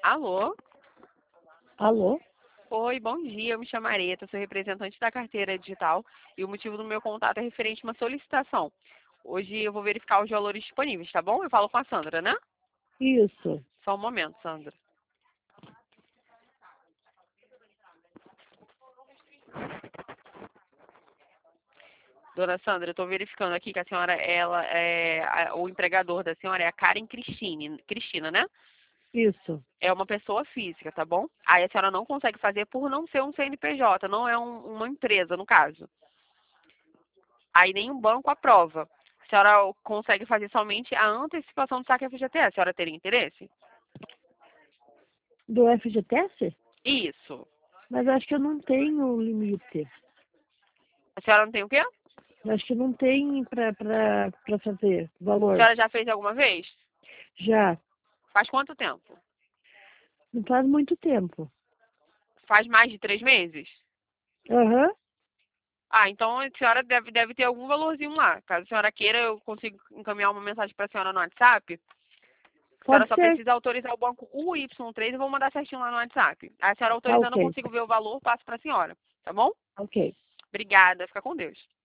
Alô? Alô? Oi, bom dia. Eu me chamo Areta, sou representante da carteira digital e o motivo do meu contato é referente a uma solicitação. Hoje eu vou verificar os valores disponíveis, tá bom? Eu falo com a Sandra, né? Isso. Só um momento, Sandra. Dona Sandra, eu estou verificando aqui que a senhora, o empregador da senhora é a Karen Cristina, né? Isso. É uma pessoa física, tá bom? Aí a senhora não consegue fazer por não ser um CNPJ, não é uma empresa, no caso. Aí nenhum banco aprova. A senhora consegue fazer somente a antecipação do saque FGTS. A senhora teria interesse? Do FGTS? Isso. Mas acho que eu não tenho limite. A senhora não tem o quê? Acho que não tem pra fazer A valor. senhora já fez alguma vez? Já. Faz quanto tempo? Não faz muito tempo. Faz mais de 3 meses? Aham. Ah, então a senhora deve ter algum valorzinho lá. Caso a senhora queira, eu consigo encaminhar uma mensagem para a senhora no WhatsApp. A senhora Pode só ser. precisa autorizar o banco UY3 e vou mandar certinho lá no WhatsApp. Aí a senhora Tá autorizando, eu ok. consigo ver o valor, passo para a senhora. Tá bom? Ok. Obrigada. Fica com Deus.